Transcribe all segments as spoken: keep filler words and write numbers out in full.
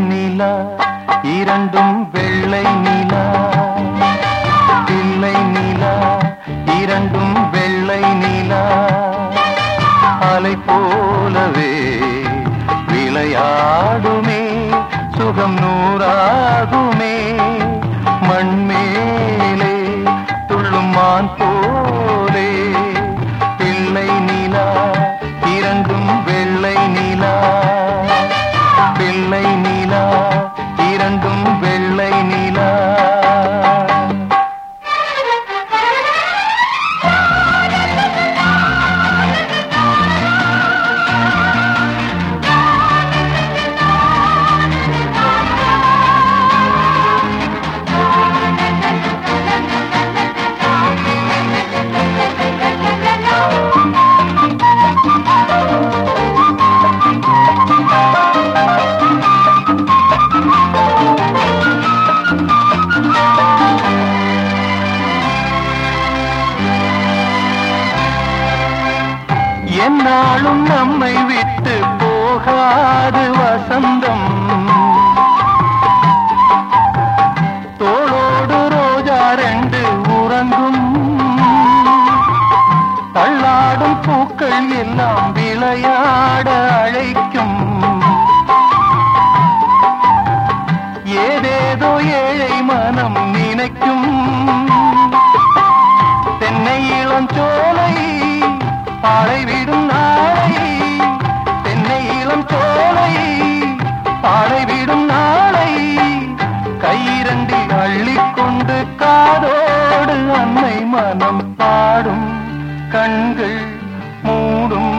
நிலா இரண்டும் வெள்ளை நிலா, பிள்ளை நிலா இரண்டும் வெள்ளை நிலா, அலை போலவே விளையாடுமே சுகம் நூறாகுமே, மண்மேலே துள்ளும் மான் போலே. பிள்ளை நிலா இரண்டும் வெள்ளை நிலா, பிள்ளை நிலா இரண்டும் வெள்ளை நிலா. என்னாலும் நம்மை விட்டு போகாது வசந்தம், தோளோடு ரோஜா ரெண்டு உறங்கும், தள்ளாடும் பூக்கள் எல்லாம் விளையாட அழைக்கும், ஏதேதோ ஏழை மனம் நினைக்கும். தென்னை இளம் சோலை பாழை விடும் நாளை, தென்னை இளம் சோலை பாழை விடும் நாளை, கையிரண்டில் அள்ளிக்கொண்டு காதோடு அன்னை மனம் பாடும், கண்கள் மூடும்.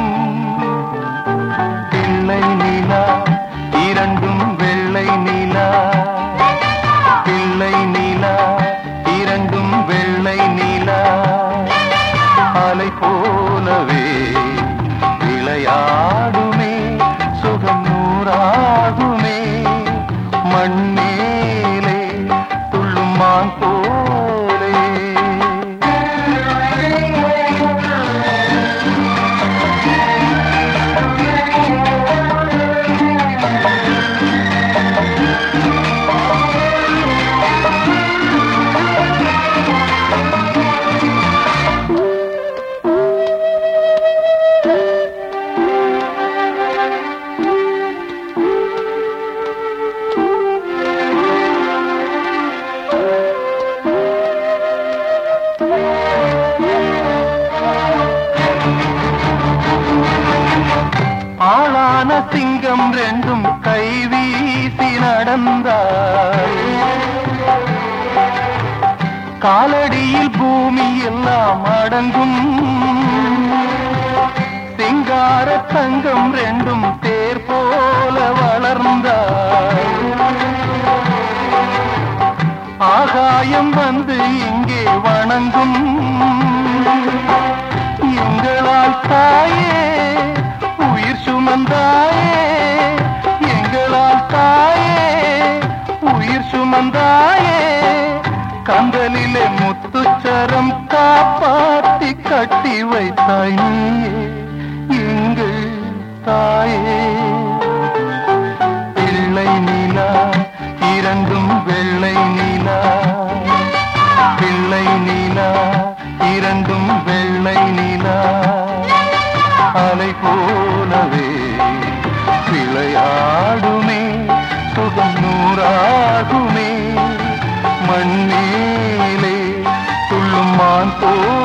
பிள்ளை நிலா இரண்டும் வெள்ளை நிலா, பிள்ளை நிலா இரண்டும் வெள்ளை நிலா, அலை போலவே விளையாடுமே சுகம் நூறாகுமே, மண்மேலே துள்ளும் மான் போலே. ஆளான சிங்கம் ரெண்டும் கைவீசி நடந்தாய், காலடியில் பூமி எல்லாம் அடங்கும், சிங்கார தங்கம் ரெண்டும் தேர் போல வளர்ந்தாய், ஆகாயம் வந்து இங்கே வணங்கும், எங்களால் தாயே உயிர் சுமந்தாயே, எங்களால் தாயே உயிர் சுமந்தாயே, கந்தலிலே முத்துச்சரம் காப்பாத்தி கட்டி வைத்தாய் நீயே எங்கள் தாயே. பிள்ளை நிலா இரண்டும் வெள்ளை நிலா, பிள்ளை நிலா இரண்டும் வெள்ளை நிலா, அலை போலவே விளையாடுமே சுகம் நூறாகுமே, மண்மேலே துள்ளும் மான் போ